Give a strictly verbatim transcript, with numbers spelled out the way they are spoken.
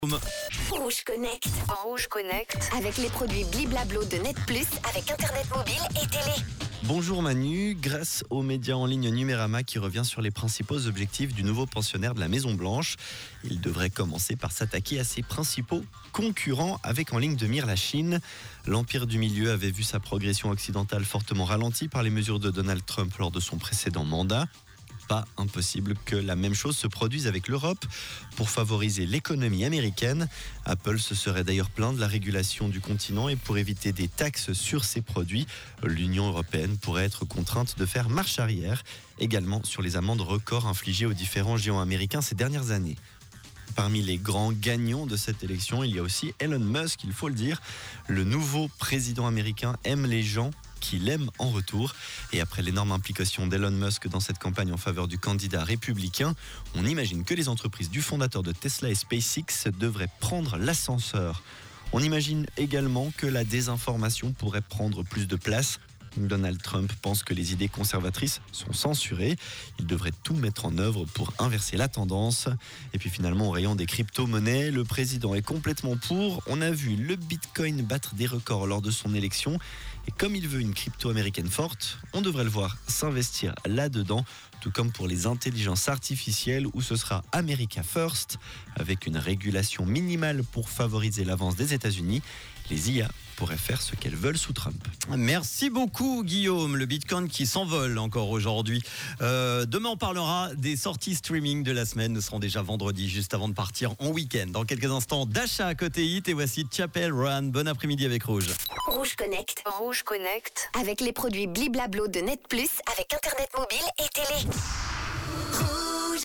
Rouge Connect. En Rouge Connect. Avec les produits Bliblablo de Net Plus, avec Internet mobile et télé. Bonjour Manu, grâce aux médias en ligne Numérama qui revient sur les principaux objectifs du nouveau pensionnaire de la Maison Blanche. Il devrait commencer par s'attaquer à ses principaux concurrents avec en ligne de mire la Chine. L'Empire du Milieu avait vu sa progression occidentale fortement ralentie par les mesures de Donald Trump lors de son précédent mandat. Pas impossible que la même chose se produise avec l'Europe pour favoriser l'économie américaine. Apple se serait d'ailleurs plaint de la régulation du continent et pour éviter des taxes sur ses produits, l'Union européenne pourrait être contrainte de faire marche arrière, également sur les amendes records infligées aux différents géants américains ces dernières années. Parmi les grands gagnants de cette élection, il y a aussi Elon Musk, il faut le dire. Le nouveau président américain aime les gens qui l'aiment en retour. Et après l'énorme implication d'Elon Musk dans cette campagne en faveur du candidat républicain, on imagine que les entreprises du fondateur de Tesla et SpaceX devraient prendre l'ascenseur. On imagine également que la désinformation pourrait prendre plus de place. Donald Trump pense que les idées conservatrices sont censurées. Il devrait tout mettre en œuvre pour inverser la tendance. Et puis finalement, au rayon des crypto-monnaies, le président est complètement pour. On a vu le Bitcoin battre des records lors de son élection. Et comme il veut une crypto américaine forte, on devrait le voir s'investir là-dedans, tout comme pour les intelligences artificielles où ce sera America First, avec une régulation minimale pour favoriser l'avance des États-Unis. Les I A pourraient faire ce qu'elles veulent sous Trump. Merci beaucoup Guillaume. Le Bitcoin qui s'envole encore aujourd'hui. Euh, demain on parlera des sorties streaming de la semaine. Nous serons déjà vendredi juste avant de partir en week-end. Dans quelques instants, Dasha à côté hit et voici Chapel Roan. Bon après-midi avec Rouge. Rouge Connect. En Rouge Connect. Avec les produits Bliblablo de Net Plus, avec Internet mobile et télé.